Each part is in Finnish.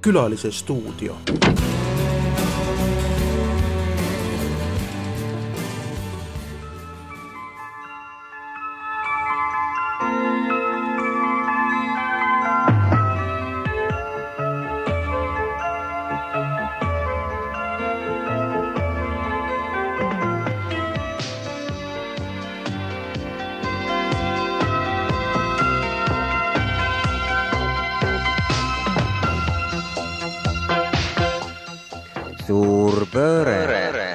Külalise stuudio. Suurpööre.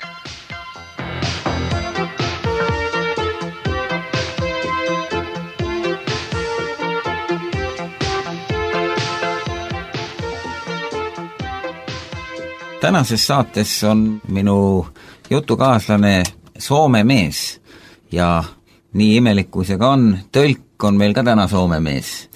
Tänases saates on minu jutukaaslane Soome mees ja nii imelik kui see ka on, tõlk on meil ka täna Soome mees.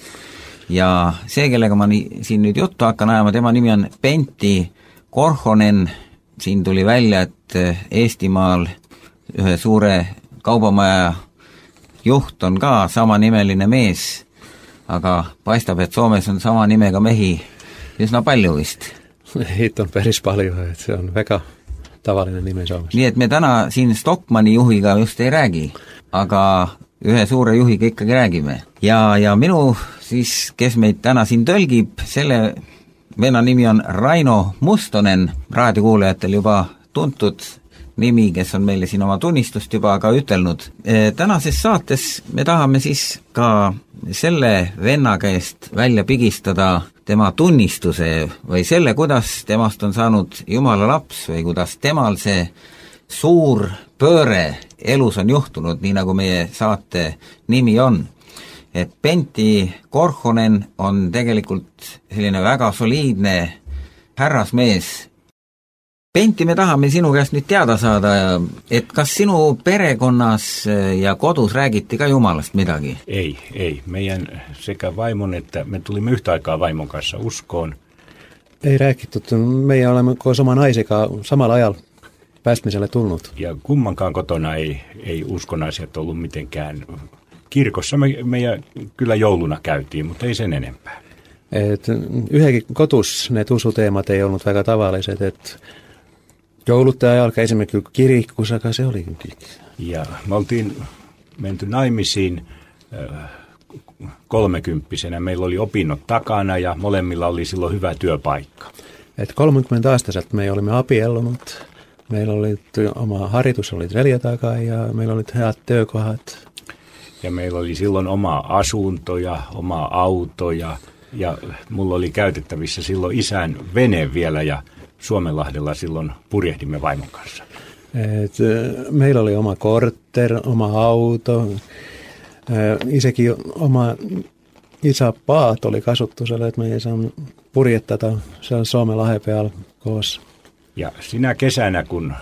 Ja see, kellega ma siin nüüd juttu hakkan ajama, tema nimi on Pentti Korhonen. Siin tuli välja, et Eestimaal ühe suure kaubamaja juht on ka samanimeline mees, aga paistab, et Soomes on sama nimega mehi üsna palju vist. Heitä on päris palju, et see on väga tavaline nime Soomes. Nii et me täna siin Stockmanni juhiga just ei räägi, aga ühe suure juhiga ikkagi räägime. Ja minu siis, kes meid täna siin tõlgib, selle venna nimi on Raino Mustonen, raadiokuulajatel juba tuntud nimi, kes on meile siin oma tunnistust juba ka ütelnud. Tänases saates me tahame siis ka selle venna käest välja pigistada tema tunnistuse või selle, kuidas temast on saanud Jumala laps või kuidas temal see suur pööre elus on juhtunud, nii nagu meie saate nimi on. Et Pentti Korhonen on tegelikult selline väga soliidne härrasmees. Pentti, me tahame sinu käest nüüd teada saada, et kas sinu perekonnas ja kodus räägiti ka Jumalast midagi? Ei. Meidän sekä vaimon että me tulimme yhtä aikaa vaimon kanssa uskoon. Ei räägitud, meie olemme koos oma naisega samalla ajal päästmiselle tullut. Ja kummankaan kotona ei uskonaiset ollut mitenkään kirkossa. Me kyllä jouluna käytiin, mutta ei sen enempää. Yhdenkin kotus ne usuteemat ei ollut väga tavalliset, että jouluttaja ajal käisimme kyllä kirikkussa, aga se oli. Ja me oltiin menty naimisiin 30-vuotiaana. Meillä oli opinnot takana ja molemmilla oli silloin hyvä työpaikka. 30-aastaiset me olimme apiellunut. Meillä oli oma harjoitus, oli neljä takaa ja meillä oli heat työkohat. Ja meillä oli silloin oma asunto ja oma auto ja mulla oli käytettävissä silloin isän vene vielä ja Suomenlahdella silloin purjehdimme vaimon kanssa. Meillä oli oma kortter, oma auto. Isäkin oma isäpaat oli kasuttu siellä, että me ei saanut purjettaa siellä Suomenlahden pealla koossa. Ja sinä kesänä, kun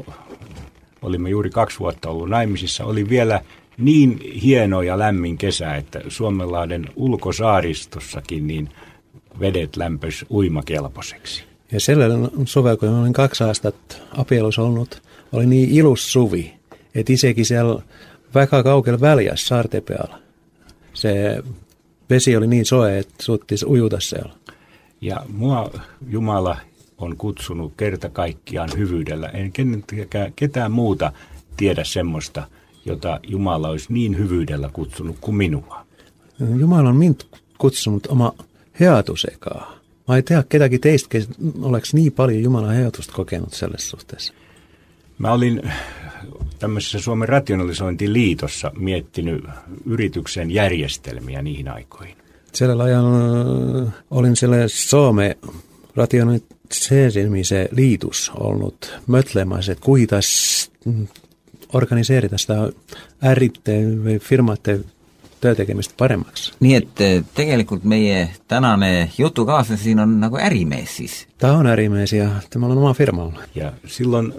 olimme juuri 2 vuotta ollut naimisissa, oli vielä niin hieno ja lämmin kesä, että Suomenlahden ulkosaaristossakin niin vedet lämpöisi uimakelpoiseksi. Ja sellainen suvella, kun olin 2 aastat apielussa ollut, oli niin ilus suvi, että isäkin siellä väga kaukella väljässä saarten pealla. Se vesi oli niin soe, että suuttis ujuta siellä. Ja mua Jumala on kutsunut kerta kaikkiaan hyvyydellä. En ketään muuta tiedä semmoista, jota Jumala olisi niin hyvyydellä kutsunut kuin minua. Jumala on minut kutsunut oma heatusekaa. Mä ei tiedä ketäkin teistä, oleks niin paljon Jumalan heatusta kokenut sellaisessa suhteessa. Mä olin tämmöisessä Suomen rationalisointiliitossa miettinyt yrityksen järjestelmiä niihin aikoihin. Siellä ajalla olin siellä Suomen rationalisoimisen liitus ollut mötlemässä, että kuitas organiseerida sitä äritten või firmate töötekemist paremaks. Nii et tegelikult meie tänane jutukaaslane siin on nagu ärimees siis. Ta on ärimees ja temal on oma firma ollut. Ja silloin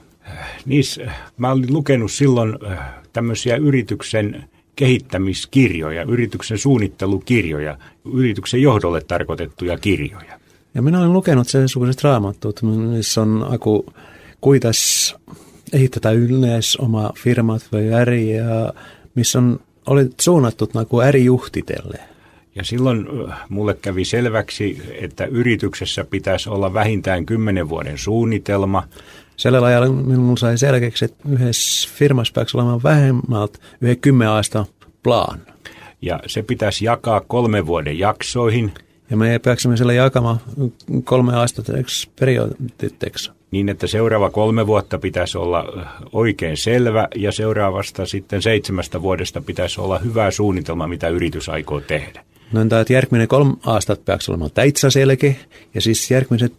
mä olin lukenut silloin tämmöisiä yrityksen kehittämiskirjoja, yrityksen suunnittelukirjoja, yrityksen johdolle tarkoitettuja kirjoja. Ja minä olen lukenut sellaiset raamatut, missä on kuitas ehittää yleensä oma firmat vai äri ja missä oli suunnattu ärijuhtitelle. Ja silloin mulle kävi selväksi, että yrityksessä pitäisi olla vähintään 10 vuoden suunnitelma. Sillä lailla minulla sai selkeäksi, että yhdessä firmassa pääksi olemaan vähemmältä 10 aastan plan. Ja se pitäisi jakaa 3 vuoden jaksoihin. Ja me pääksemme sillä jakamaan 3 aastateksi perioditteksi. Niin, että seuraava 3 vuotta pitäisi olla oikein selvä ja seuraavasta sitten 7 vuodesta pitäisi olla hyvä suunnitelma, mitä yritys aikoo tehdä. No entä, että järkminen 3 aastat pääksi olemaan täitsä selkeä ja siis järkmiset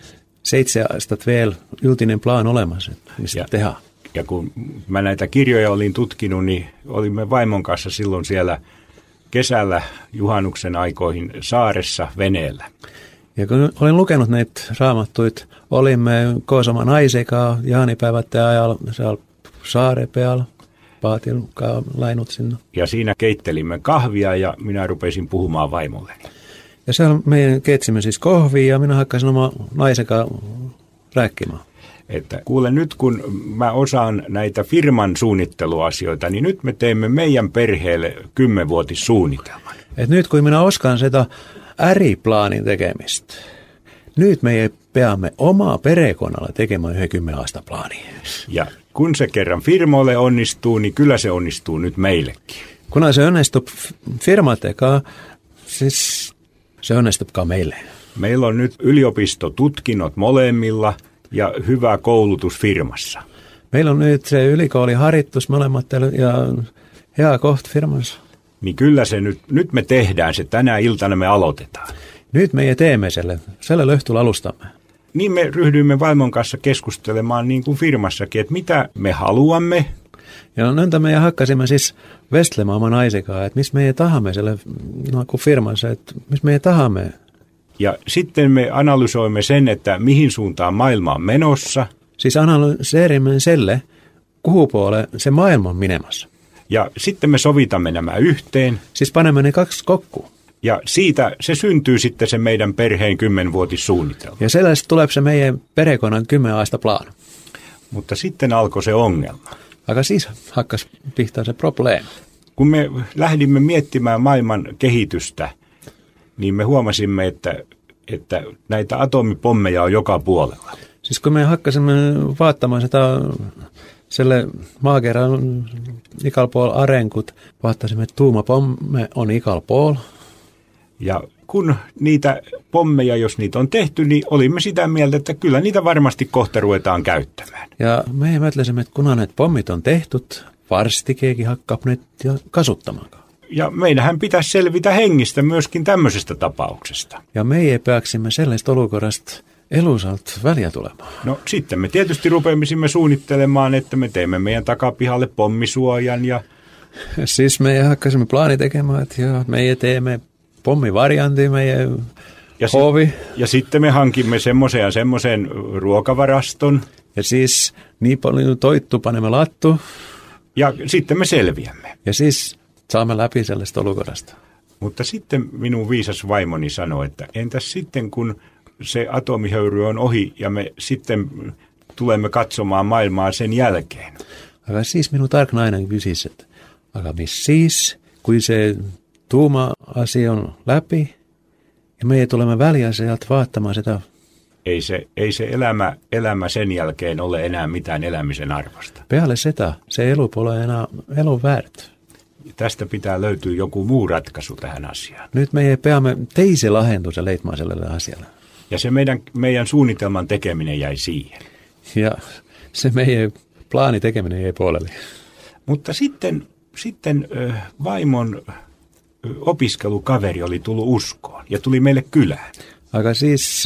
7 aastat vielä yltinen plan olemassa, mistä tehdään. Ja kun mä näitä kirjoja olin tutkinut, niin olimme vaimon kanssa silloin siellä kesällä juhannuksen aikoihin saaressa veneellä. Ja kun olin lukenut näitä raamattuja, olimme koosama naisekaa jaanipäivät ajalla siellä saarepealla, paatilkaa lainut sinne. Ja siinä keittelimme kahvia ja minä rupesin puhumaan vaimolleni. Ja siellä meidän keitsimme siis kohvia ja minä hakkasin oma naisekaa rääkkimään. Että kuule, nyt kun mä osaan näitä firman suunnitteluasioita, niin nyt me teemme meidän perheelle 10-vuotissuunnitelman. Et nyt kun minä oskaan sitä äriplaanin tekemistä, nyt me peämme omaa perekonalla tekemään 10 aastan plaania. Ja kun se kerran firmoille onnistuu, niin kyllä se onnistuu nyt meillekin. Kun se onnistuu firmatekaan, siis se onnistuukaan meille. Meillä on nyt yliopistotutkinnot molemmilla ja hyvä koulutus firmassa. Meillä on nyt se ylikooliharjoitus molemmat ja hea kohta firmassa. Niin kyllä se nyt me tehdään se, tänä iltana me aloitetaan. Nyt me teemme selle löytyy alustamme. Niin me ryhdyimme vaimon kanssa keskustelemaan niin kuin firmassakin, että mitä me haluamme. Ja nöntä me hakkasimme siis vestlemään oman naisikaan, että missä me tahamme selle firmassa, että missä me tahamme. Ja sitten me analysoimme sen, että mihin suuntaan maailma on menossa. Siis analyseerimme selle, kuhu puolelle se maailma on menemässä. Ja sitten me sovitamme nämä yhteen. Siis panemme ne 2 kokkuun. Ja siitä se syntyy sitten se meidän perheen 10-vuotissuunnitelma. Ja sellaista tulee se meidän perekonan 10 aastan plan. Mutta sitten alkoi se ongelma. Aika siis hakkas pihtaa se probleema. Kun me lähdimme miettimään maailman kehitystä, niin me huomasimme, että näitä atomipommeja on joka puolella. Siis kun me hakkasimme vaattamaan sitä selle maakerran ikal puolella arenkut, vaattasimme, että tuumapomme on ikal puolella. Ja kun niitä pommeja, jos niitä on tehty, niin olimme sitä mieltä, että kyllä niitä varmasti kohta ruvetaan käyttämään. Ja me ajattelisimme, että kun näitä pommit on tehty, varstikeekin hakkaa ne ja kasuttamaan. Ja meidähän pitäisi selvitä hengistä myöskin tämmöisestä tapauksesta. Ja me ei pääksimme sellaista olukorasta elusalta väliä tulemaan. No sitten me tietysti rupeamisimme suunnittelemaan, että me teemme meidän takapihalle pommisuojan ja... Siis me hakkasimme plaani tekemään, että me teemme pommivariantin meidän hovi. Ja sitten me hankimme semmoisen ruokavaraston. Ja siis niin paljon toittu panemme lattu. Ja sitten me selviämme. Ja siis saamme läpi sellaista olukorasta. Mutta sitten minun viisas vaimoni sanoi, että entäs sitten kun se atomihöyry on ohi ja me sitten tulemme katsomaan maailmaa sen jälkeen. Aga siis minun tark nainen kysyisi, että aga mis siis, kun se tuuma-asia on läpi ja me tulemme väliä sieltä vaattamaan sitä. Ei se elämä sen jälkeen ole enää mitään elämisen arvosta. Pealle sitä, se elu pole enää elun väärät. Tästä pitää löytyä joku muu ratkaisu tähän asiaan. Nyt me peamme teise lahentu se leitmaan sellaiselle asialle. Ja se meidän suunnitelman tekeminen jäi siihen. Ja se meidän plaani tekeminen jäi puolelle. Mutta sitten vaimon opiskelukaveri oli tullut uskoon ja tuli meille kylään. Aika siis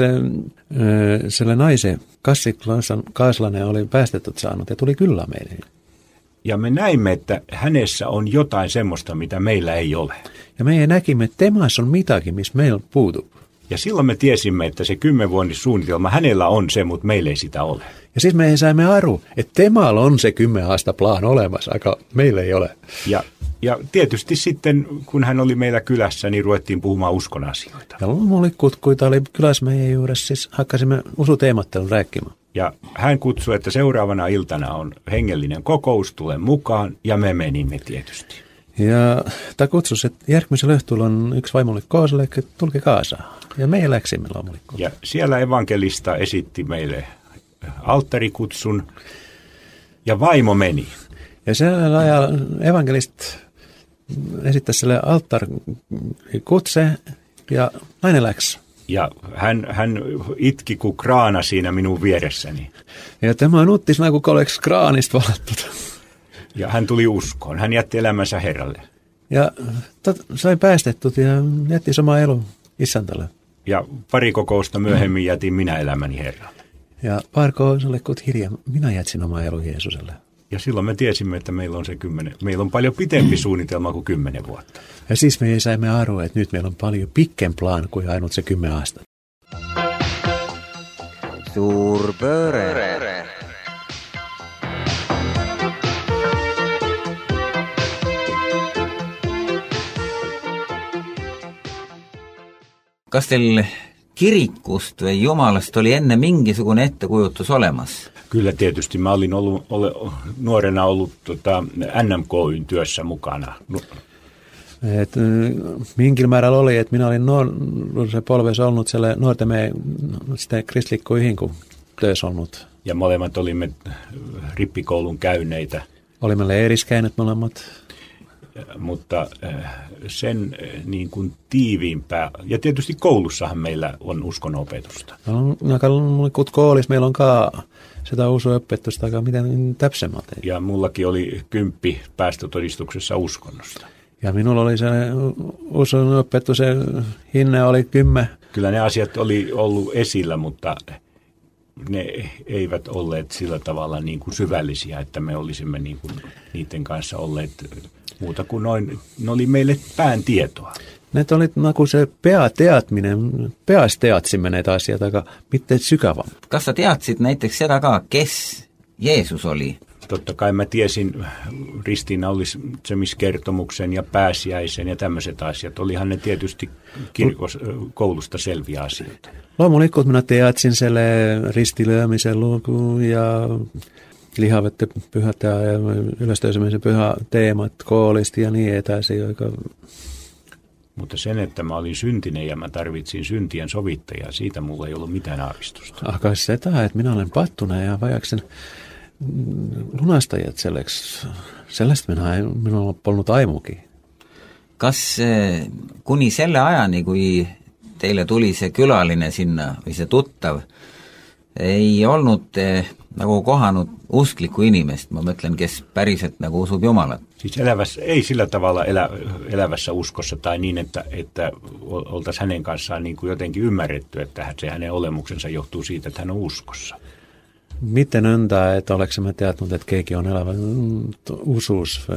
selle naisen Kaaslanen oli päästetut saanut ja tuli kyllä meille. Ja me näimme, että hänessä on jotain semmoista, mitä meillä ei ole. Ja me näkimme, että temas on mitakin, missä meillä puutuu. Ja silloin me tiesimme, että se 10-vuotissuunnitelma hänellä on se, mutta meillä ei sitä ole. Ja siis me saimme aru, että temalla on se 10 aastan plan olemassa, aika meillä ei ole. Ja tietysti sitten, kun hän oli meillä kylässä, niin ruvettiin puhumaan uskon asioita. Ja lummulikutkuita oli kylässä meidän juuressa, siis hakkasimme usuteemattelun räikkimään. Ja hän kutsui, että seuraavana iltana on hengellinen kokous, tule mukaan, ja me menimme tietysti. Ja tämä kutsus, että Järkmisen Löhtuilla on yksi vaimolle kooselle, että tulke Kaasaan. Ja me läksimme loomulikult. Ja siellä evankelista esitti meille alttarikutsun ja vaimo meni. Ja siellä ajalla evankelist esittäisi sille alttarikutse ja nainen läksi. Ja hän itki kuin kraana siinä minun vieressäni. Ja tämä on uttis kuin oleks kraanista valattut. Ja hän tuli uskoon. Hän jätti elämänsä Herralle. Ja sai päästettut ja jätti sama elu isäntälle. Ja pari kokousta myöhemmin jätin minä elämäni Herralle. Ja parkoiselle kut hiljaa, minä jätsin oma elu Jeesuselle. Ja silloin me tiesimme, että meillä on paljon pitempi suunnitelma kuin 10 vuotta. Ja siis me saimme arvoa, että nyt meillä on paljon pikken plan kuin ainut se 10 aastat. Suurpööre. Kas teil kirikust või Jumalast oli enne mingisugune ettekujutus olemas? Kyllä tietysti. Mä olin nuorena ollut NMK:n työssä mukana. Minkin määrällä oli, että minä olin se polvessa ollut siellä nuortemme sitä kristillikkoihin, kun töissä ollut. Ja molemmat olimme rippikoulun käyneitä. Olimme leiriskäineet molemmat. Mutta sen niin kuin tiiviimpää, ja tietysti koulussahan meillä on uskonopetusta. Kun koulussa meillä on sitä uskonopetusta, aika miten täpsemmät. Ja mullakin oli 10 päästötodistuksessa uskonnosta. Ja minulla oli se uskonopetus, se hinne oli 10. Kyllä ne asiat oli ollut esillä, mutta ne eivät olleet sillä tavalla niin kuin syvällisiä, että me olisimme niin kuin niiden kanssa olleet muuta kuin ne oli meille pään tietoa. Ne oli kuin se peasteatsiminen näitä asioita, aika miten sykävä. Kas sä teatsit näiteks seda ka, kes Jeesus oli? Totta kai mä tiesin ristiinnaulitsemiskertomuksen ja pääsiäisen ja tämmöiset asiat. Olihan ne tietysti koulusta selviä asioita. Loomulikult minä teatsin selle ristilöömisen luku ja lihavette pyhät ja ylöstöysemisen pyhä teemat koolista ja niin etäisiä. Mutta sen, että mä olin syntinen ja mä tarvitsin syntien sovittajaa, siitä mulla ei ollut mitään aavistusta. Kai se että minä olen pattuna ja vajaksen lunastajat selleks. Sellaista minulla on polnut aimukin. Kas kuni selle ajani, kui teile tuli see külaline sinna või see tuttav, ei olnud nagu kohanud usklikku inimest, ma mõtlen, kes päriselt nagu usub Jumalat. Siis ei sillä tavalla elävässä uskossa tai niin, että oltaisiin hänen kanssaan niin kuin jotenkin ymmärretty, että se hänen olemuksensa johtuu siitä, että hän on uskossa. Miten öntää, että oleksemme teatnut, että keegi on elävä usus,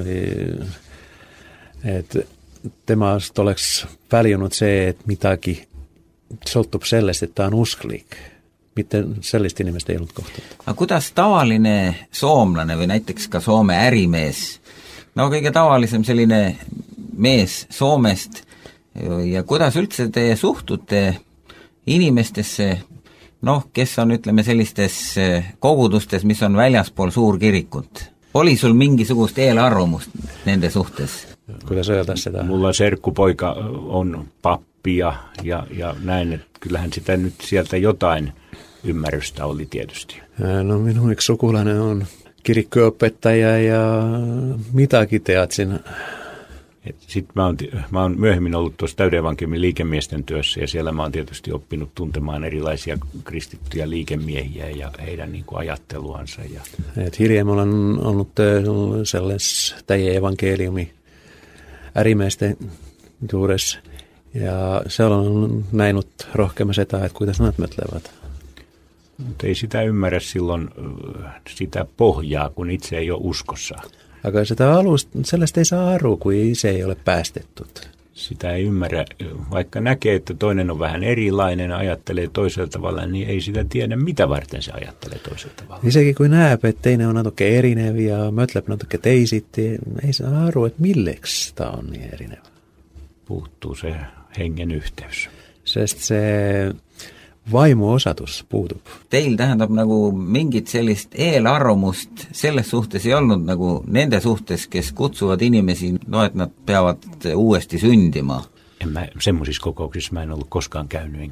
että temast oleks väljunut se, että mitäkin soltub sellest, että on usklik. Miten sellist inimest ei ollut kohta? Aga kuidas tavaline soomlane või näiteks ka Soome ärimees, no kõige tavalisem selline mees Soomest ja kuidas üldse te suhtute inimestesse, kes on, ütleme, sellistes kogudustes, mis on väljaspool suurkirikut? Oli sul mingisugust eelarvamust nende suhtes? Kuidas öelda seda? Mulla serkkupoika on pappi ja näin, että kyllähän sitä nyt sieltä jotain ymmärrystä oli tietysti. No minun yksi sukulainen on kirikkoopettaja ja mitäkin teatsin. Sitten mä oon myöhemmin ollut tuossa täydevankelmin liikemiesten työssä ja siellä mä oon tietysti oppinut tuntemaan erilaisia kristittyjä liikemiehiä ja heidän niin kuin ajatteluansa. Hiljem olen ollut selles täie evankeliumi ärimeisten juures ja siellä on näinut rohkeammin sitä, että kuidas nad mõtlevad. Mutta ei sitä ymmärrä silloin sitä pohjaa, kun itse ei ole uskossa. Aga sitä alusta, sellaista ei saa aru, kun itse ei ole päästettut. Sitä ei ymmärrä, vaikka näkee, että toinen on vähän erilainen, ajattelee toisella tavalla, niin ei sitä tiedä, mitä varten se ajattelee toisella tavalla. Isekin kun näeb, että teine on natuke erinev ja mõtleb natuke teisiti, ei saa aru, että milleks ta on niin erinev. Puuttuu se hengen yhteys. Sest se vaimo-osatus puudub. Teil tähendab nagu mingit sellist eelarvamust selles suhtes ei olnud nagu nende suhtes, kes kutsuvad inimesi, no et nad peavad uuesti syndima? Semmoisissa kokouksissa mä en ollut koskaan käynyt,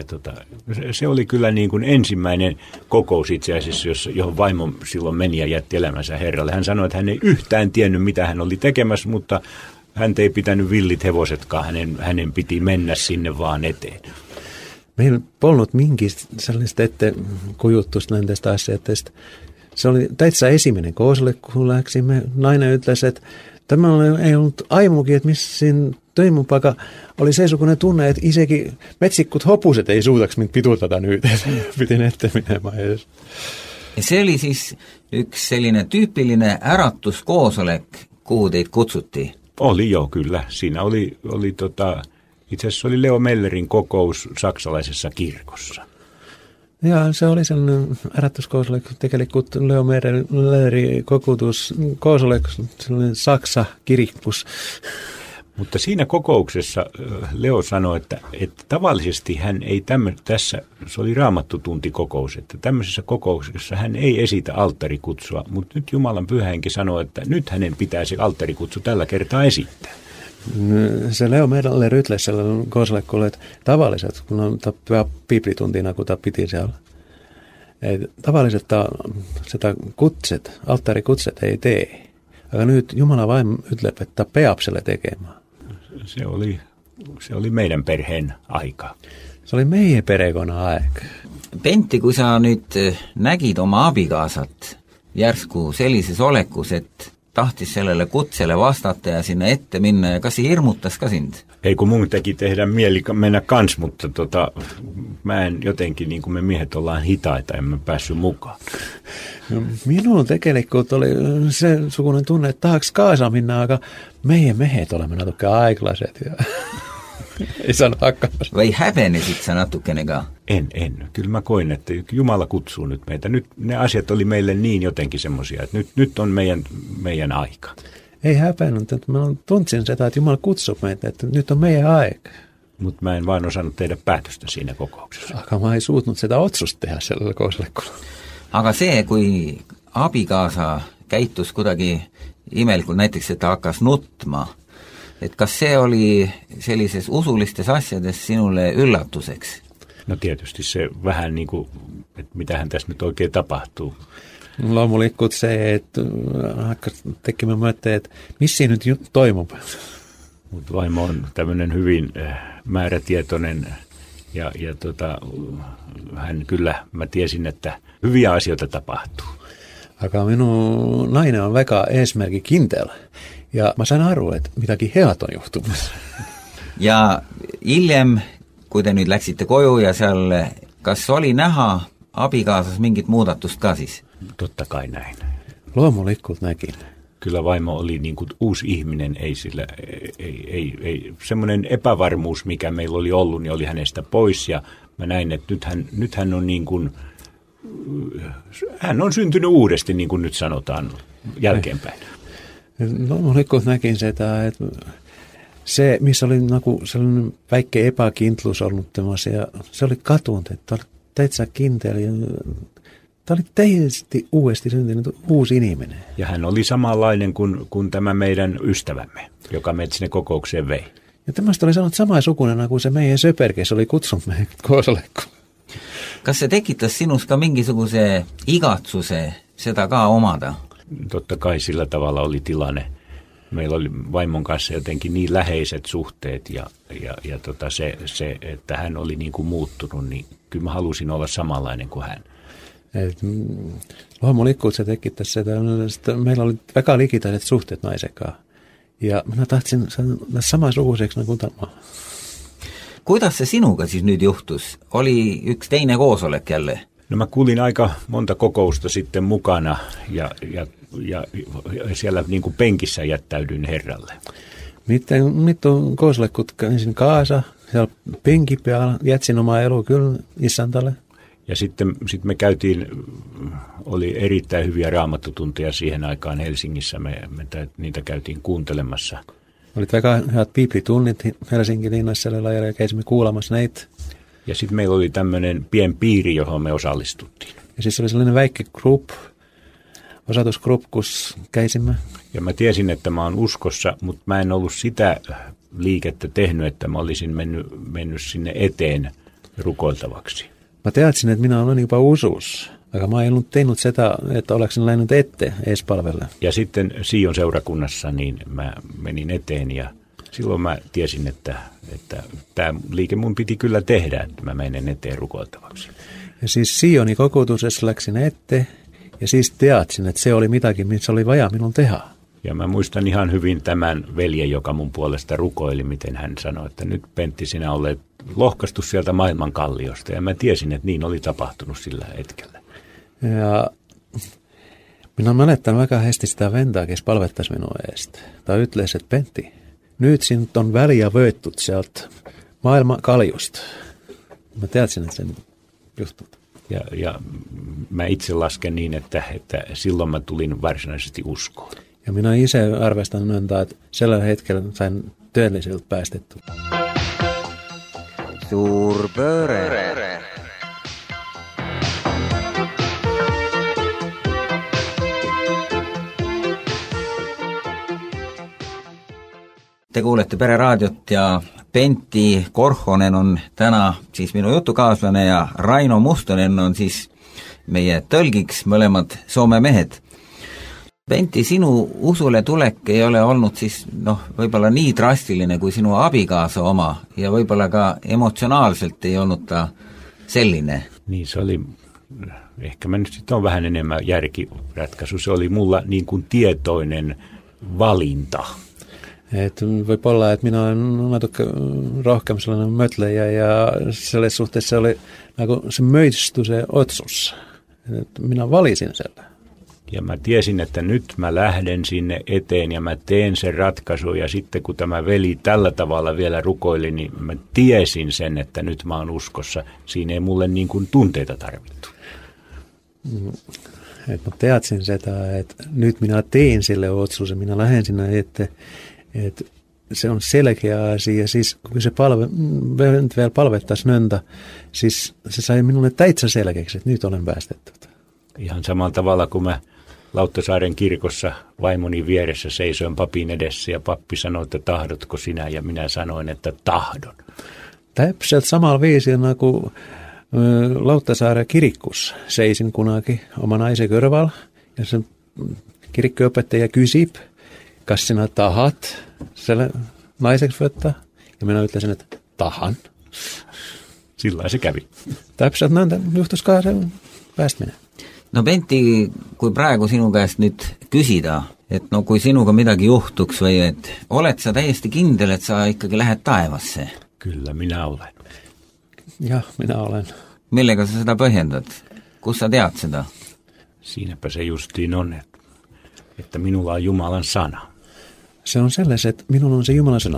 se oli kyllä niin kuin ensimmäinen kokous itse asiassa, johon vaimo silloin meni ja jätti elämänsä Herralle. Hän sanoi, että hän ei yhtään tiennyt, mitä hän oli tekemässä, mutta hän ei pitänyt villit hevosetkaan, hänen piti mennä sinne vaan eteen. Meillä ei ollut minkistä sellaista ettekujuttusta näistä asioista. Se oli täitsä esimenen kooselle, kun läksimme. Nainen ytläsi, että tämä ei ollut aimukin, että missä siinä töimunpaikka oli se sukunen tunne, että isekin metsikkut hopuset ei suutaks mint pituutata nyt. Piti ette menemään edes. Ja se oli siis yksi sellainen tyypillinen ärattuskoosolek, kuhu teitä kutsuttiin? Oli joo, kyllä. Siinä oli itse asiassa oli Leo Mellerin kokous saksalaisessa kirkossa. Ja se oli sellainen ärätyskoosolek, tekeli kun Leo Mellerin kokutus koosolek, sellainen Saksa kirikkus. Mutta siinä kokouksessa Leo sanoi, että tavallisesti hän ei tässä, se oli raamattutuntikokous, että tämmöisessä kokouksessa hän ei esitä alttarikutsua, mutta nyt Jumalan Pyhä Henki sanoi, että nyt hänen pitäisi alttarikutsu tällä kertaa esittää. Se Leo meidälle rytles sellainen koosolekku, että tavalliset, kun on piiplituntina, kun piti siellä. Tavalliset sitä kutset, alttarikutset ei tee. Aga nyt Jumala vain ytlep, että peapselle tekemään. Se oli meidän perheen aika. Se oli meidän perekonna aika. Pentti, kun sä nyt nägid oma abikaasat järsku sellises olekus, että tahtis sellele kutsele vastata ja sinne ette minna ja kas hirmutas ka sind? Ei kun mun teki tehdä mieli mennä kans, mutta mä en jotenkin, niin kuin me miehet ollaan hitaita, en mä päässyt mukaan. Minun tekelikkuut oli se sukunen tunne, että tahaks kaasa minna, aga meidän mehet olemme natukke aiklaset. Ja ei sano hakkaamassa. Vai hävenesit sä natukenega? En. Kyllä mä koin, että Jumala kutsuu nyt meitä. Nyt ne asiat oli meille niin jotenkin semmoisia, että nyt on meidän aika. Ei häpennyt, että mä tuntsin sitä, että Jumala kutsuu meitä, että nyt on meidän aika. Mutta mä en vaan osannut tehdä päätöstä siinä kokouksessa. Aga mä ei suutnut sitä otsusta tehdä sellaisella koosolekulla. Aga see, kui abikaasa käitus kuidagi imelikul, näiteks että hakkas nutma, et kas see oli sellises usulistes asjades sinulle yllätuseks? No tietysti se vähän niin kuin, että mitähän tässä nyt oikein tapahtuu. Loomulikult se, että hakkas tekemään myötä, että missä nyt toimuu. Mutta vaimo on tämmöinen hyvin määrätietoinen ja hän kyllä, mä tiesin, että hyviä asioita tapahtuu. Aga minun nainen on väga eesmärki kinteellä. Ja mä sain arvua, että mitäkin heat on johtumassa. Ja hiljem, kun te nyt läksitte koju ja seal, kas oli näha abikaasas mingit muudatust ka siis? Totta kai näin. Loomulikult näkin. Kyllä vaimo oli niin kuin uusi ihminen, ei semmoinen epävarmuus, mikä meillä oli ollut, niin oli hänestä pois. Ja mä näin, että nyt hän on niin kuin, hän on syntynyt uudesti, niin kuin nyt sanotaan jälkeenpäin. Loomulikult näkin se, että se, missä oli sellainen väikkä epäkintlus ollut ja se oli katunut, että teitsä kinteellä. Tämä oli tietysti uudesti syntynyt uusi ihminen. Ja hän oli samanlainen kuin tämä meidän ystävämme, joka meitä sinne kokoukseen vei. Ja tämmöistä oli sanonut samaa sukunena kuin se meidän söperkes oli kutsunut meidän koosolekkuun. Kas se tekitas sinuska mingisuguse igatsuse sitä ka omada? Totta kai sillä tavalla oli tilanne. Meillä oli vaimon kanssa jotenkin niin läheiset suhteet ja se, että hän oli niin kuin muuttunut, niin kyllä mä halusin olla samanlainen kuin hän. Loomulikult se tekittäisi sitä. Meillä oli väga likitaiset suhteet naisekaan. Ja minä tahtsin samansuguiseksi kuin tämä. Kuidas se sinuga siis nyt juhtus? Oli yksi teine koosolek jälle? No mä kuulin aika monta kokousta sitten mukana ja siellä niin kuin penkissä jättäydyin Herralle. Nyt on koosolekut ensin kaasa, siellä penki päällä, jätsin omaa elu kyllä isäntälle. Ja sitten me käytiin, oli erittäin hyviä raamattutunteja siihen aikaan Helsingissä, niitä käytiin kuuntelemassa. Olit väga head piiplitunnit Helsingin linnassa ja käisimme kuulemassa näitä. Ja sitten meillä oli tämmöinen pien piiri, johon me osallistuttiin. Ja siis oli sellainen väikkägrupp, osatusgrupp, kun käisimme. Ja mä tiesin, että mä oon uskossa, mutta mä en ollut sitä liikettä tehnyt, että mä olisin mennyt sinne eteen rukoiltavaksi. Mä teadsin, että minä olen jopa usus, aga mä en ollut tehnyt sitä, että oleksin läinud ette ees palvelle. Ja sitten Sion seurakunnassa niin mä menin eteen ja silloin mä tiesin, että tämä liike mun piti kyllä tehdä, että mä menen eteen rukoiltavaksi. Ja siis Sionin kokoutusessa läksin ette ja siis teadsin, että se oli mitäkin, missä oli vajaa minun tehdä. Ja mä muistan ihan hyvin tämän veljen, joka mun puolesta rukoili, miten hän sanoi, että nyt Pentti, sinä olet lohkaistu sieltä maailman kalliosta. Ja mä tiesin, että niin oli tapahtunut sillä hetkellä. Ja minä mälettän väga hästi sitä ventaa, kes palvettas minua eest. Ta ütles, että Pentti, nyt sinut on väliä võetud sieltä maailman kaljusta. Mä teadsin, että sen juhtui. Ja mä itse lasken niin, että silloin mä tulin varsinaisesti uskoon. Ja minä itse arvestan nõnda, että sillä hetkellä sain työllisiltä päästetty. Suur pööre. Te kuulete Pereraadiot ja Pentti Korhonen on täna siis minu jutukaaslane ja Raino Mustonen on siis meie tõlgiks, mõlemad Soome mehed. Pentti, sinu usule tulek ei ole olnud siis võib-olla nii drastiline kui sinu abikaasa oma ja võib-olla ka emotsionaalselt ei olnud ta selline. Niin se oli, ehkä mä nyt sitten on vähän enemmän järkiratkaisu, se oli mulla niin kuin tietoinen valinta. Et võib olla, että minä olen natuke rohkem sellainen mötlejä ja selles suhteessa se oli nagu se möistu se otsus. Et minä valitsin selle. Ja mä tiesin, että nyt mä lähden sinne eteen ja mä teen sen ratkaisun. Ja sitten kun tämä veli tällä tavalla vielä rukoili, niin mä tiesin sen, että nyt mä oon uskossa. Siinä ei mulle niin kuin tunteita tarvittu. Et mä teadsin sitä, että nyt minä teen sille otsus. Minä lähden sinne, että se on selkeä asia. Siis kun se vielä palvettaisi nöntä, siis se sai minulle täitsä selkeäksi, että nyt olen päästetty. Ihan samalla tavalla kuin mä Lauttasaaren kirkossa vaimoni vieressä seisoin papin edessä ja pappi sanoi, että tahdotko sinä, ja minä sanoin, että tahdon. Täpselt samalla viisillä kuin Lauttasaaren kirikkus seisin kunnakin oma naisen kõrval ja se kirikkoöpettaja kysib, kas sinä tahat selle naiseksi võtta, ja minä ütlesin, että tahan. Sillä se kävi. Täpselt näin juhtus ka se päästmine. No Pentti, kui praegu sinu käest nüüd küsida, et kui sinuga midagi juhtuks või et oled sa täiesti kindel, et sa ikkagi lähed taevasse? Kyllä, minä olen. Jah, minä olen. Millega sa seda põhjendad? Kus sa tead seda? Siinäpä se justiin on, että minulla on Jumalan sana. Se on selles, että minulla on se Jumalan sana.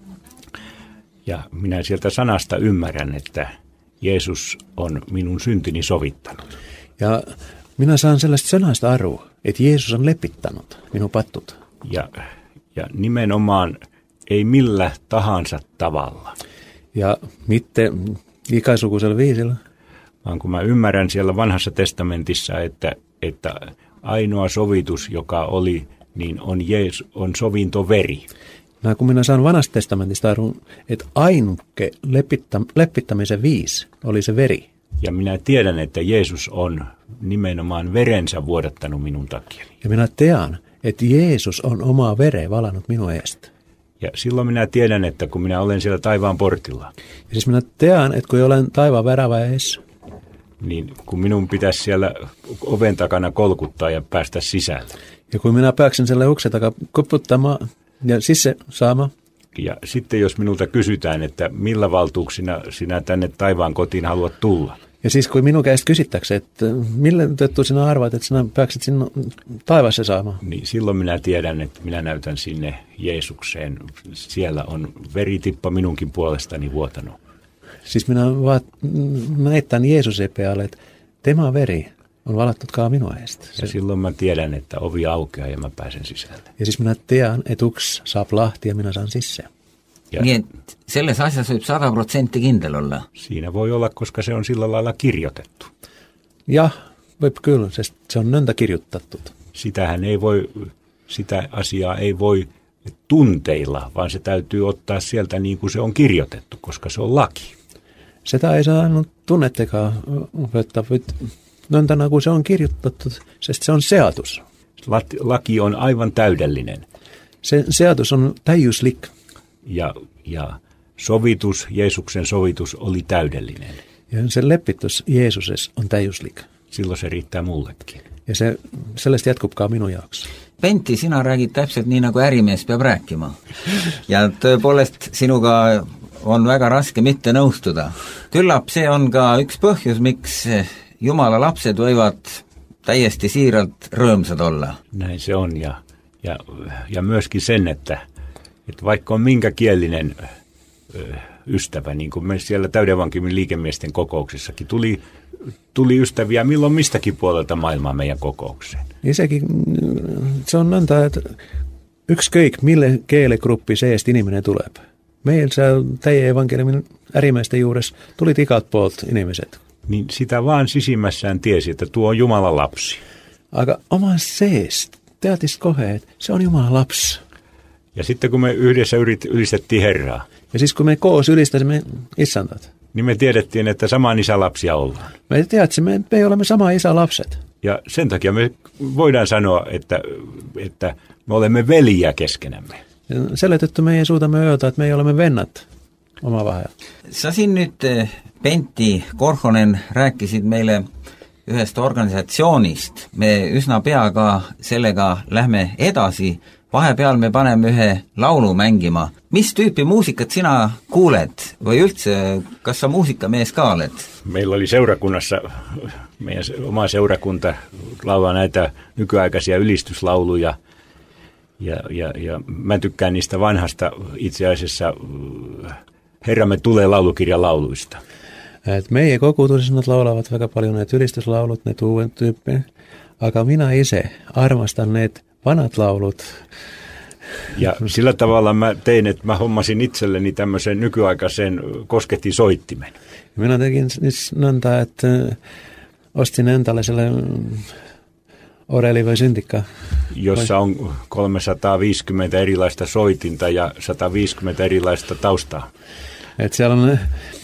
Ja minä sieltä sanasta ymmärrän, että Jeesus on minun syntini sovittanut. Ja minä saan sellaista sanasta arvoa, että Jeesus on lepittanut minun pattut. Ja nimenomaan ei millä tahansa tavalla. Ja mitte ikäisukusella viisillä. Vaan kun mä ymmärrän siellä vanhassa testamentissa, että ainoa sovitus, joka oli, niin on sovintoveri. No, kun minä saan vanhasta testamentista arvon, että ainukke lepittämisen viis oli se veri. Ja minä tiedän, että Jeesus on nimenomaan verensä vuodattanut minun takiani. Ja minä tean, että Jeesus on omaa vereä valannut minun eestä. Ja silloin minä tiedän, että kun minä olen siellä taivaan portilla. Ja siis minä tean, että kun olen taivaan värävä eessä. Niin kun minun pitäisi siellä oven takana kolkuttaa ja päästä sisälle. Ja kun minä pääksin selle uksen takaa koputtamaan ja sisse saamaan. Ja sitten jos minulta kysytään, että millä valtuuksina sinä tänne taivaan kotiin haluat tulla. Ja siis kun minun käest kysyttäksä, että millä tettu sinä arvaat, että sinä pääksit sinne taivassa saamaan. Niin silloin minä tiedän, että minä näytän sinne Jeesukseen. Siellä on veritippa minunkin puolestani vuotanut. Siis minä näytän Jeesuksen päälle, että tämä veri on valattutkaa minua eestä. Ja silloin mä tiedän, että ovi aukeaa ja mä pääsen sisälle. Ja siis minä tiedän, että uks saap lahti ja minä saan sisään. Nii et selles asjas võib 100% kindel olla. Siinä voi olla, koska se on sillä lailla kirjoitettu. Jah, võib küll, sest se on nõnda kirjoitettu. Sitä asiaa ei voi tunteilla, vaan se täytyy ottaa sieltä niin kuin se on kirjoitettu, koska se on laki. Sitä ei saa ainult tunnettekaan opettaa, nõndana kuin se on kirjoitettu, sest se on seadus. Laki on aivan täydellinen. Se seadus on täyuslik. Ja sovitus, Jeesuksen sovitus oli täydellinen. Ja se lepitus Jeesuses on täyuslik. Silloin se riittää mullekin. Ja sellest jätkubkaa minun jaoks. Pentti, sina räägid täpselt nii, nagu ärimees peab rääkima. Ja tõepoolest sinuga on väga raske mitte nõustuda. Küllap see on ka üks põhjus, miks Jumala lapsed võivad täiesti siiralt rõõmsad olla. Näin se on ja myöskin sen, että vaikka on minkä kielinen ystävä, niin kuin me siellä Täydenvankimin liikemiesten kokouksissakin, tuli ystäviä milloin mistäkin puolelta maailmaa meidän kokoukseen. Isegi se on nõnda, että ükskõik mille keelegruppi seest inimene tuleb. Meil seal Täie evankeliumin ärimeisten juures tulit igalt poolt inimeset. Niin sitä vaan sisimmässään tiesi, että tuo on Jumalan lapsi. Aga oman seest teatis kohe, että se on Jumalan lapsi. Ja sitten kun me yhdessä ylistettiin Herraa. Ja siis kun me koos ylistasimme issantat. Niin me tiedettiin, että saman isän lapsia ollaan. Me tiedämme, että me olemme sama isä lapset. Ja sen takia me voidaan sanoa, että me olemme veljiä keskenämme. Selle tõttu meie suudamme öelda, että me olemme vennat omavahel. Sa siin nüüd, Pentti Korhonen, rääkisid meile ühest organisatsioonist. Me üsna pea ka sellega lähme edasi. Vahepeal me paneme ühe laulu mängima. Mis tüüpi muusikat sina kuuled? Või üldse, kas sa muusikamees ka oled? Meillä oli seurakunnassa, meidän oma seurakunta laulaa näitä nykyaikaisia ylistyslauluja. Ja mä tykkään niistä vanhasta itse asiassa Herramme tulee laulukirjan lauluista. Et meie koguduses nad laulavat väga paljon need ülistuslaulut, need uued tüüpi, aga mina ise armastan need vanat laulut. Ja sillä tavalla mä tein, että mä hommasin itselleni tämmöisen nykyaikaisen kosketinsoittimen. Minä tekin siis nõnda, että ostin endalle selle oreli või syntikka. Jossa on 350 erilaista soitinta ja 150 erilaista taustaa. Et siellä on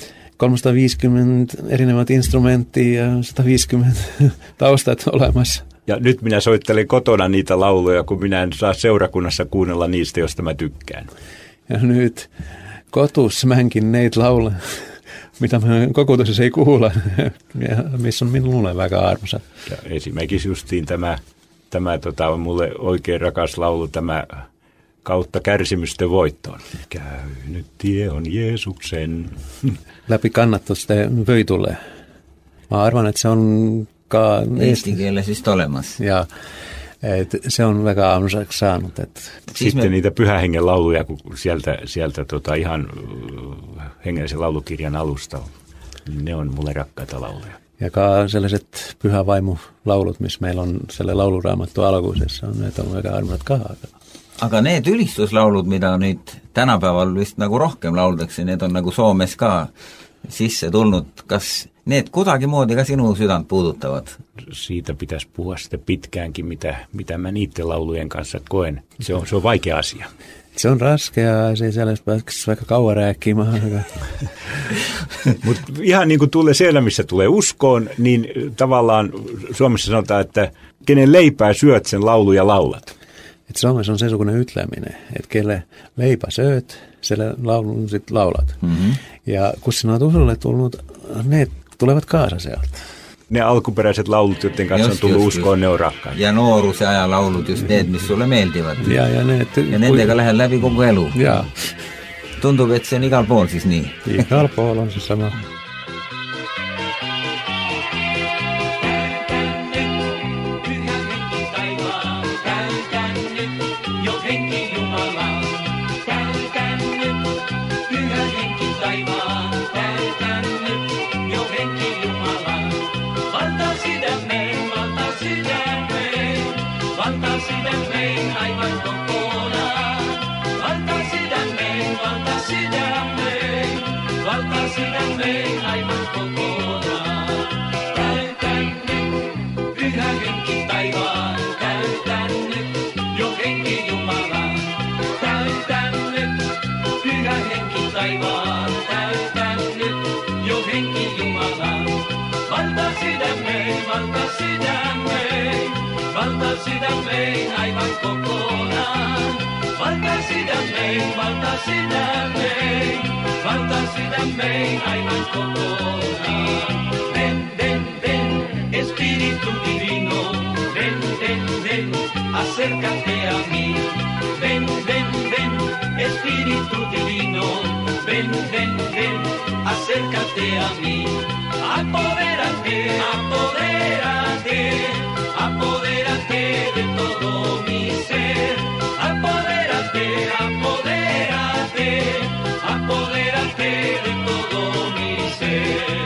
350 erinevat instrumenttia ja 150 taustat olemassa. Ja nyt minä soittelen kotona niitä lauluja, kun minä en saa seurakunnassa kuunnella niistä, josta mä tykkään. Ja nyt kotus mängin neitä lauluja, mitä mä kokutuksessa ei kuulla, missä on minulle väga armosa. Ja esimerkiksi justiin tämä on mulle oikein rakas laulu, tämä Kautta kärsimysten voittoon. Käynyt tie on Jeesuksen. Läpi kannatusten vöitulle. Mä arvan, että se on ka eesti keeles vist olemas. Ja et se on väga armsaksi saanut. Sitten niitä pyhähengen lauluja, kun sieltä ihan hengellisen laulukirjan alusta, niin ne on mulle rakkaita lauluja. Ja ka sellaiset pyhävaimu-laulut, missä meillä on selle lauluraamattu alkuisessa, on need on väga armsad ka. Aga need ülistuslaulud, mida nüüd tänapäeval vist nagu rohkem lauldakse, need on nagu Soomes ka sisse tulnud. Kas need kuidagimoodi ka sinu südant puudutavad? Siitä pitäisi puhua sitten pitkäänkin, mitä mä niiden laulujen kanssa koen. Se on vaikea asia. Se on raske ja se sellaista pääsisi vaikka kauan rääkkimään. Mutta ihan niin kuin tulee siellä, missä tulee uskoon, niin tavallaan Suomessa sanotaan, että kenen leipää syöt, sen lauluja laulat. Et Suomessa on se sukunen ytläminen, että kelle leipä sööt, selle laulun sit laulat. Mm-hmm. Ja kun sinä olet usulle tullut, ne tulevat kaasa sieltä. Ne alkuperäiset laulut, joiden kanssa on tullut uskoon, ne on rakkaita. Ja nooruse ajan laulut, just need, mis sulle meeldivad. Ja nendega lähed läbi kogu elu. Ja. Tundub, et see on igal pool siis nii. Igal pool on siis sama. Valta sydämeen, aivan kokonaan. Valta sydämeen, valta sydämeen. sydämeen aivan kokonaan. Täytän nyt, pyhä henki taivaan, täytän nyt, jo henki Jumalan. Täytän nyt, pyhä henki taivaan, täytän nyt, jo henki Jumalan. Valta sydämeen, valta sydämeen, valta sydämeen aivan kokonaan. Valta sydämeen, valta sydämeen, valta sydämeen aivan kokonaan. Ven, Espíritu Divino, ven, acércate a mí. Ven, Espíritu Divino, ven, acércate a mí. Apodérate, apodérate, apodérate de todo mi ser. Apodérate, apodérate, apodérate de todo mi ser.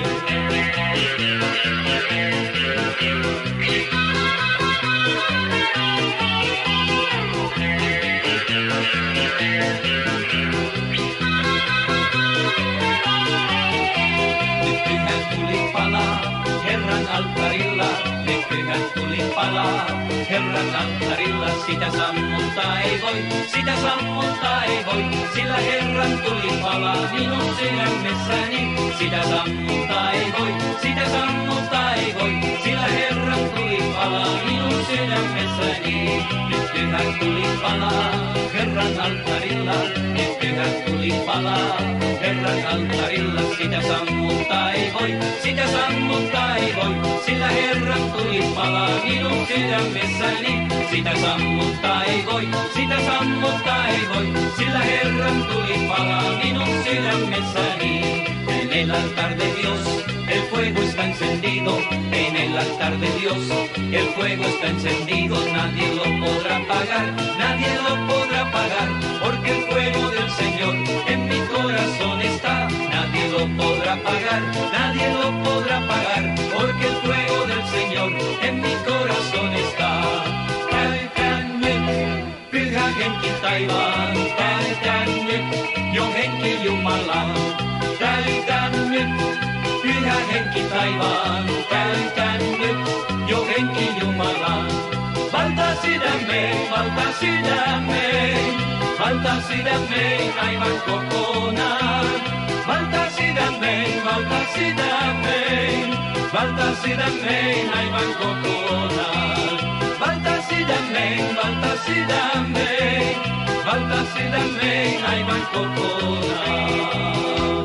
Herran altarilla, ne pyhät tulin palaa. Herran altarilla sitä sammuttaa ei voi, sitä sammuttaa ei voi. Sillä Herran tulin palaa minun sydämessäni. Sitä sammuttaa ei voi, sitä sammuttaa ei voi. Sillä Herran tulin palaa minun sydämessäni. Nyt pyhät tulin palaa, Herran altarilla. Nyt pyhät tulin palaa, Herran altarilla. Sitä sammuttaa ei voi, sitä sammuttaa ei voi. Sillä Herran tulin palaa minun sydämessäni. Sitä sammuttaa ei voi, sitä sammuttaa ei voi. Sillä Herran tulin palaa minun sydämessäni. En el altar de Dios el fuego está encendido. En el altar de Dios el fuego está encendido. Nadie lo podrá apagar, nadie lo podrá apagar. Porque el fuego del Señor en mi corazón está. Nadie lo podrá apagar, nadie lo podrá apagar. Porque el fuego del Señor en mi corazón está. Täytän nyt, pyhä henki taivaan. Täytän nyt, jo henki Jumalan. Täytän nyt, pyhä henki taivaan. Täytän nyt, jo henki Jumalan. Valta sydämeen, valta sydämeen, valta sydämeen aivan kokonaan. Valta sydämeen, valta sydämeen, valta sydämeen aivan kokonaan. Valta sydämeen, valta sydämeen, valta sydämeen aivan kokonaan.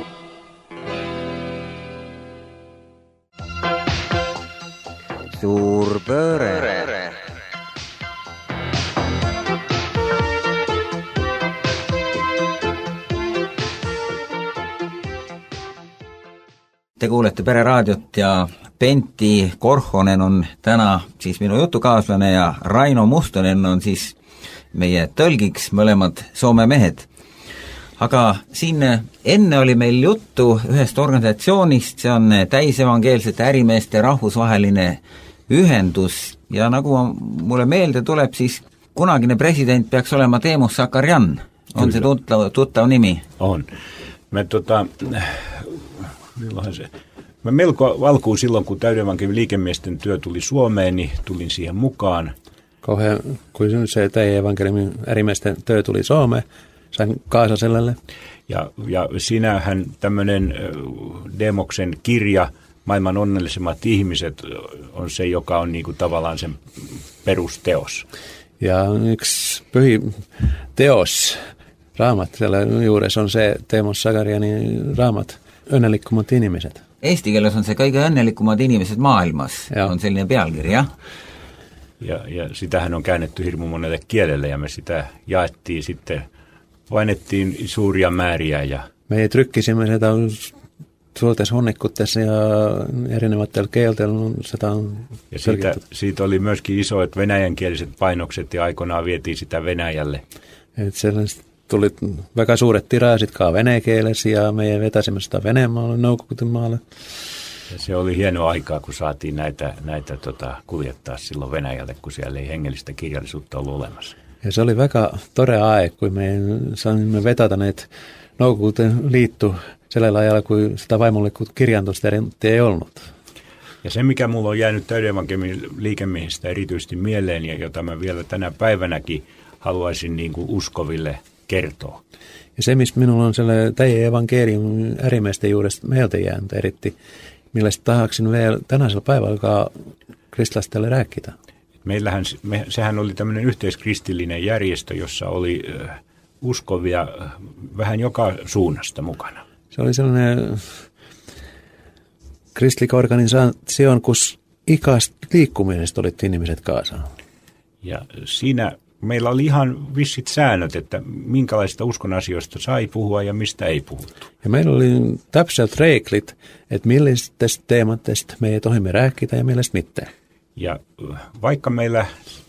Suurpööre. Te kuulete Pereraadiot ja Pentti Korhonen on täna siis minu jutukaaslane ja Raino Mustonen on siis meie tõlgiks, mõlemad Soome mehed. Aga siin enne oli meil juttu ühest organisatsioonist, see on täisevangeelsete ärimeeste rahvusvaheline ühendus ja nagu mulle meelde tuleb, siis kunagine president peaks olema Teemu Sakarjan. On se tuttav nimi? On. Mä melko alkuun silloin, kun täydevankin liikemiesten työ tuli Suomeen, niin tulin siihen mukaan. Kun se täydevankin ärimiesten työ tuli Suomeen, sain kaasa sellalle. Ja siinähän tämmöinen Demoksen kirja, Maailman onnellisemmat ihmiset, on se, joka on niinku tavallaan sen perusteos. Ja yksi pyhi teos, raamat, siellä juures on se Teemu Sakarjanin raamat, Õnnelikumad inimesed. Eesti keeles on se kõige õnnelikumad inimesed maailmas, on selline pealkirja. Ja sitähän on käännetty hirmu monelle kielelle ja me sitä jaettiin sitten, painettiin suuria määriä. Me trykkisimme sitä suurtes hunnikutessa ja erinevatel keeltel sitä on ja siitä oli myöskin isoet venäjänkieliset painokset ja aikoinaan vietiin sitä Venäjälle. Et sellaiset tuli väga suuret tiraasit ka vene keeles ja me vetäsimme sitä Venemaalle, Nõukogude-maalle. Ja se oli hienoa aikaa, kun saatiin näitä kuljettaa silloin Venäjälle, kun siellä ei hengellistä kirjallisuutta ollut olemassa. Ja se oli väga tore aeg, kui me saimme vedada need Nõukogude liitu sillä lailla kuin sitä vaimolle, kun kirjantosta ei ollut. Ja se, mikä mulla on jäänyt täydevankemin liikemiehistä erityisesti mieleen ja jota mä vielä tänä päivänäkin haluaisin niin kuin uskoville kertoa. Ja se, missä minulla on sellainen teidän evankelium äärimmäisten juuresta meiltä jäänyt eritti, millä tahaksin vielä tänäisellä päivällä, joka kristalaiselle rääkkitä. Sehän oli tämmöinen yhteiskristillinen järjestö, jossa oli uskovia vähän joka suunnasta mukana. Se oli sellainen kristillinen organisaatio, kun ikäistä liikkumisesta olit ihmiset kanssa. Ja siinä meillä oli ihan vissit säännöt, että minkälaisista uskon asioista sai puhua ja mistä ei puhuttu. Ja meillä oli täpselt reiklit, että millisistä teematista me ei tohimme rääkkitä ja millaista mitään. Ja vaikka meillä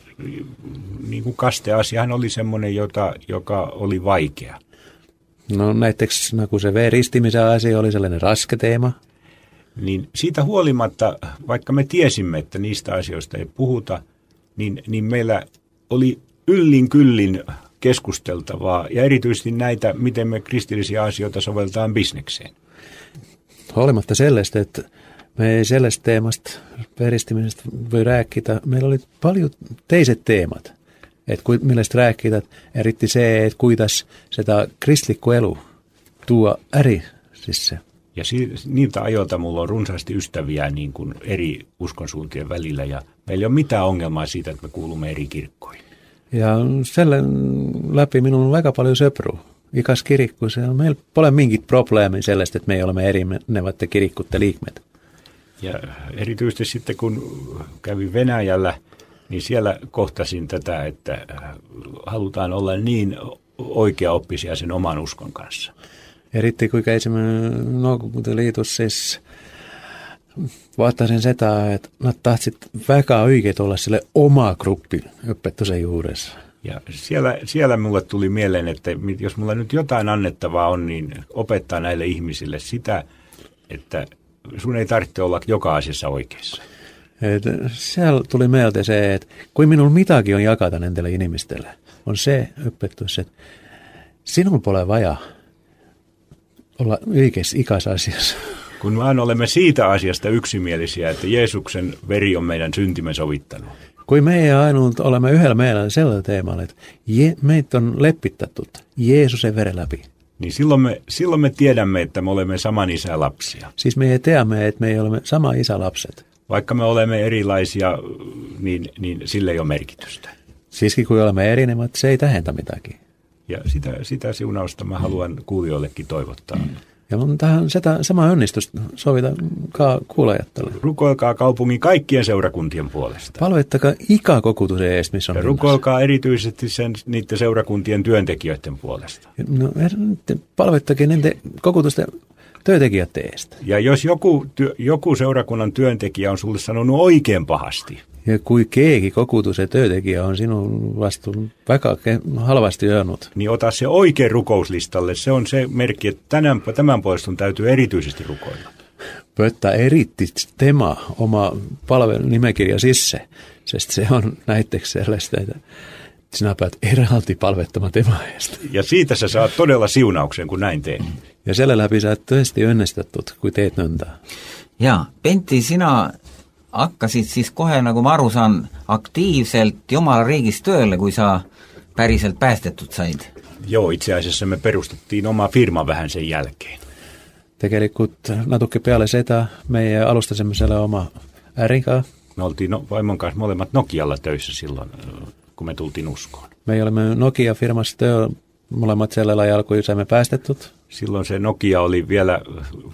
niin kuin kasteasiahan oli semmoinen, joka oli vaikea. No näiteks, kun se V-ristimisen asia oli sellainen raske teema. Niin siitä huolimatta, vaikka me tiesimme, että niistä asioista ei puhuta, niin meillä oli yllin kyllin keskusteltavaa ja erityisesti näitä, miten me kristillisiä asioita soveltaan bisnekseen. Huolimatta sellaista, että me ei sellaista teemasta veristimisestä voi rääkkitä. Meillä oli paljon teiset teemat, että millaista rääkkitä, eritti se, että kuitas sitä kristillikku elu tuo äri sisse. Ja niiltä ajoilta mulla on runsaasti ystäviä niin kuin eri uskonsuuntien välillä ja meillä ei ole mitään ongelmaa siitä, että me kuulumme eri kirkkoihin. Ja selle läpi minulla on aika paljon söpru. Ikas kirikku, se on meillä paljon minkit probleemi sellaista, että me olemme erinevät kirikkutte liikmeet. Ja erityisesti sitten kun kävin Venäjällä, niin siellä kohtasin tätä, että halutaan olla niin oikeaoppisia sen oman uskon kanssa. Eritti kuinka esimerkiksi liitos siis vaatasin sitä, että tahtsit väga oikein olla sille oma gruppi opetuksen juuressa. Ja siellä mulle tuli mieleen, että jos mulla nyt jotain annettavaa on, niin opettaa näille ihmisille sitä, että sun ei tarvitse olla joka asiassa oikeassa. Siellä tuli mieltä se, että kun minulla mitäkin on jakata näille ihmisille, on se opetus, että sinun puoleen vaja olla oikeassa ikäisessä asiassa. Kun vaan olemme siitä asiasta yksimielisiä, että Jeesuksen veri on meidän syntimme sovittanut. Kun me ei ainoa olemme yhdellä meillä sellainen teemalla, että meitä on leppitettu Jeesuksen veren läpi. Niin silloin me tiedämme, että me olemme saman isän lapsia. Siis me ei tiedämme, että me olemme sama isä lapset. Vaikka me olemme erilaisia, niin sille ei ole merkitystä. Siiskin kun olemme erinevät, se ei tähentä mitäkin. Ja sitä siunausta mä haluan kuulijoillekin toivottaa. Ja on tähän sama onnistus sovita kuulejattalle. Rukoilkaa kaupungin kaikkien seurakuntien puolesta. Palvettakaa ikäkokutus ees, missä on. Ja rukoilkaa erityisesti niiden seurakuntien työntekijöiden puolesta. No, palvettakaa niiden kokutusten työntekijät eestä. Ja jos joku seurakunnan työntekijä on sulle sanonut oikein pahasti. Ja kui keegi kokutus ja työntekijä on sinun vastuun väga halvasti jäänyt. Niin ota se oikein rukouslistalle. Se on se merkki, että tämän puolesta täytyy erityisesti rukoilla. Pöttää eritti tema oma palvelun nimekirja sisse. Sest se on näitteeksi sellaista, että sinä päät erhalti palvettamaan temaajasta. Ja siitä sä saat todella siunauksen, kun näin teet. Ja selle läpi sä oot tõesti õnnestatut, kui teet nõnda. Ja, Pentti, sina hakkasid siis kohe, nagu ma aru saan, aktiivselt Jumala riigis töölle, kui sa päriselt päästetut said? Joo, itse asiassa me perustettiin oma firma vähän sen jälkeen. Tegelikult natuke peale seda me alustasemme selle oma äriga. Me oltiin vaimon kanssa molemmat Nokialla töissä silloin, kun me tultiin uskoon. Me olemme Nokia-firmassa molemmat sellailla ajalla, kun saimme päästetut. Silloin se Nokia oli vielä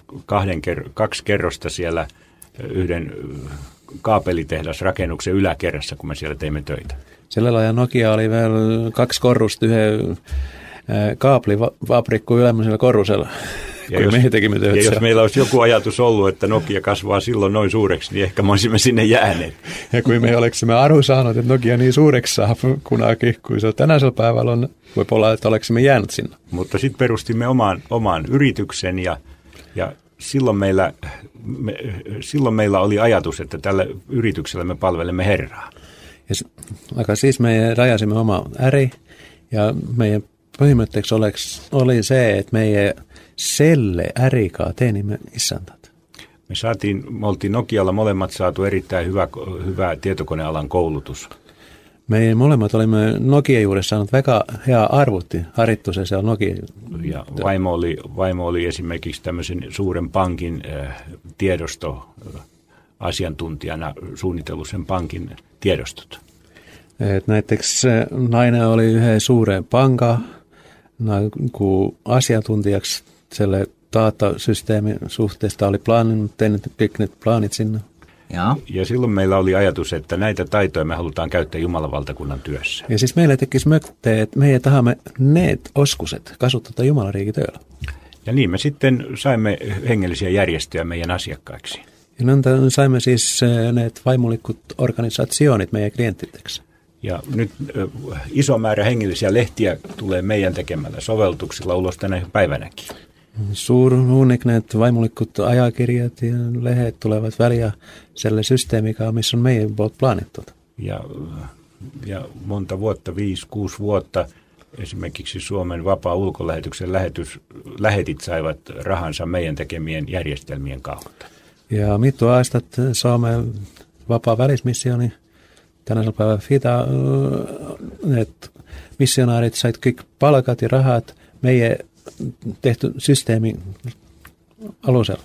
2 kerrosta siellä yhden kaapelitehdasrakennuksen yläkerrassa, kun me siellä teimme töitä. Sillä ajalla Nokia oli vielä 2 korrusta yhden kaaplivaprikku ylemmäisellä korrusella, kun me tekimme töitä. Ja jos meillä olisi joku ajatus ollut, että Nokia kasvaa silloin noin suureksi, niin ehkä me olisimme sinne jääneet. Ja kun me oleksimme aru saanut, että Nokia niin suureksi saa kunakin, kuin se tänäisellä päivällä on, voi olla, että oleksimme jäänyt sinne. Mutta sitten perustimme oman yrityksen ja silloin meillä oli ajatus, että tällä yrityksellä me palvelemme Herraa. Ja siis me rajasimme oma äri ja meidän põhimõtteks oli se, että me selle ärikaa teenimme isäntat. Me oltiin Nokialla molemmat saatu erittäin hyvä tietokonealan koulutus. Me molemmat olimme Nokia juuressa saanut väga hea arvutti harjoittuisen siellä Nokia. Ja vaimo oli esimerkiksi tämmöisen suuren pankin tiedostoasiantuntijana suunnitellut sen pankin tiedostot. Näiteks nainen oli yhden suuren panka asiantuntijaksi selle datasysteemin suhteesta oli tehnyt plaanit sinne. Ja silloin meillä oli ajatus, että näitä taitoja me halutaan käyttää Jumalan valtakunnan työssä. Ja siis meille tekisi mökte, että me tahamme need oskuset kasuttaa Jumalan riikitöillä. Ja niin me sitten saimme hengellisiä järjestöjä meidän asiakkaiksi. Ja saimme siis ne vaimollikkut organisaatioonit meidän klientiteksi. Ja nyt iso määrä hengellisiä lehtiä tulee meidän tekemällä sovellutuksilla ulos tänä päivänäkin. Suuruunikneet vaimollikkut ajakirjat ja lehet tulevat väliä selle systeemikaan, missä on meidän plaanittu. Ja monta vuotta, 5-6 vuotta, esimerkiksi Suomen vapaa ulkolähetyksen lähetit saivat rahansa meidän tekemien järjestelmien kautta. Ja mittu aastat Suomen vapaa välismissioni tänä päivänä FITA, että missionaarit sait kaikki palkat ja rahat meidän tehty systeemi alusella.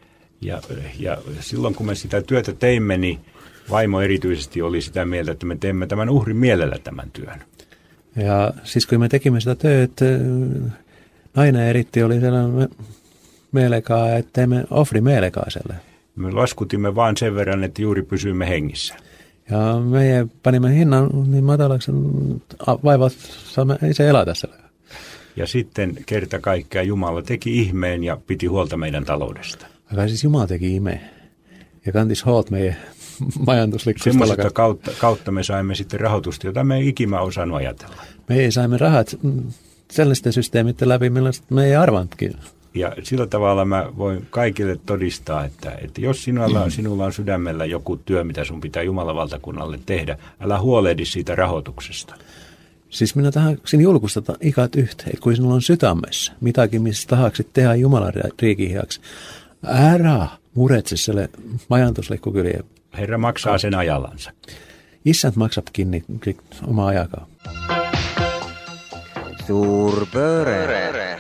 Ja silloin kun me sitä työtä teimme, niin vaimo erityisesti oli sitä mieltä, että me teemme tämän uhrin mielellä tämän työn. Ja siis kun me tekimme sitä työtä, nainen eritti oli sellainen mielekaa, että teemme ofri mielekaa selle. Me laskutimme vaan sen verran, että juuri pysyimme hengissä. Ja me panimme hinnan niin matalaksi, vaivat saamme itse elää tässä. Ja sitten kerta kaikkiaan Jumala teki ihmeen ja piti huolta meidän taloudesta. Aga siis Jumala teki ihmeen ja kantis huolta meidän majantuslikkusta. Semmoisesta kautta me saimme sitten rahoitusta, jota me ei ikinä osannut ajatella. Me saimme rahat sellaisten systeemitten läpi, millaista me ei arvannutkin. Ja sillä tavalla mä voin kaikille todistaa, että jos sinulla on sydämellä joku työ, mitä sun pitää Jumalan valtakunnalle tehdä, älä huolehdi siitä rahoituksesta. Siis minä tahaksin julkustata ikat yhteen, että kun sinulla on sydämessä mitäkin, missä tahaksit tehdä Jumalan riikihiaksi, älä muretse selle majantuslikkukyliä. Herra maksaa sen ajallansa. Isänt maksaa kiinni omaa ajakaan. Suurpööre.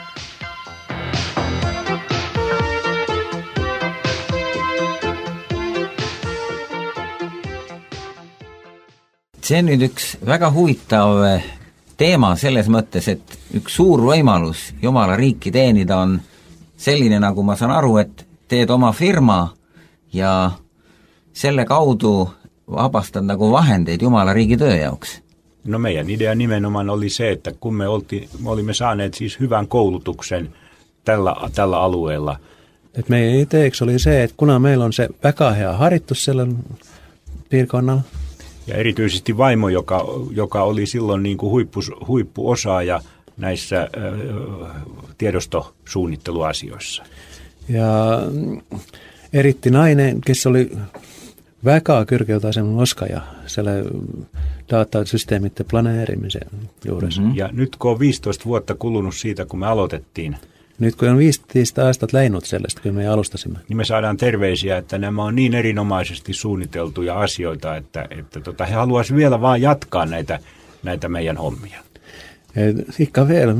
See on nüüd üks väga huvitav teema selles mõttes, et üks suur võimalus Jumala riiki teenida on selline, nagu ma saan aru, et teed oma firma ja selle kaudu vabastad nagu vahendeid Jumala riigi työ jaoks. No meidän idea nimenomaan oli se, että kun me olimme saaneet siis hyvän koulutuksen tällä alueella. Et meidän ideeksi oli se, että kun meillä on se väga hea harjoitus siellä piirkonnalla. Ja erityisesti vaimo, joka oli silloin niin kuin huippuosaaja näissä tiedostosuunnitteluasioissa. Ja eritti nainen, kes oli väga kõrgeutasemel oskaja selle datasysteemite planeerimisen juures. Mm-hmm. Ja nyt kun on 15 vuotta kulunut siitä, kun me aloitettiin. Nyt kun on 15 aastat läinud sellest, kun me alustasimme. Niin me saadaan terveisiä, että nämä on niin erinomaisesti suunniteltuja asioita, että he haluaisivat vielä vaan jatkaa näitä meidän hommia. Ikka vielä.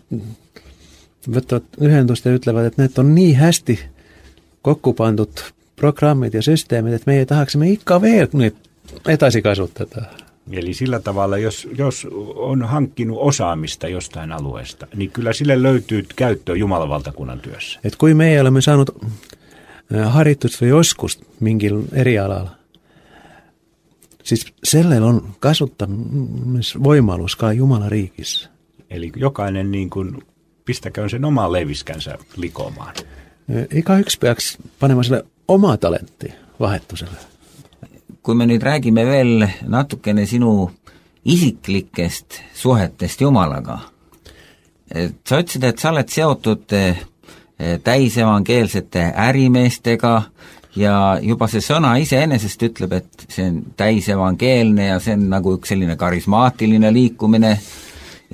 Yhendusta ytlevät, että ne on niin hästi kokkupantut programmit ja systeemit, että me ei tahaksemme ikka vielä etäsikasuttaa. Eli sillä tavalla, jos on hankkinut osaamista jostain alueesta, niin kyllä sille löytyy käyttöä Jumalan valtakunnan työssä. Et kui me olemme saanut harjoitus või joskus minkin eri alalla, siis sellel on kasvattamisvoimalus ka Jumalan riikissä. Eli jokainen niin kuin pistäköön sen omaa leiviskänsä likomaan. Ikä yksi peaks panemaan sille oma talentti vahettuselle. Kui me nüüd räägime veel natukene sinu isiklikest suhetest Jumalaga. Sa ütlesid, et sa oled seotud täisevangeelsete ärimeestega ja juba see sõna iseenesest ütleb, et see on täisevangeelne ja see on nagu üks selline karismaatiline liikumine.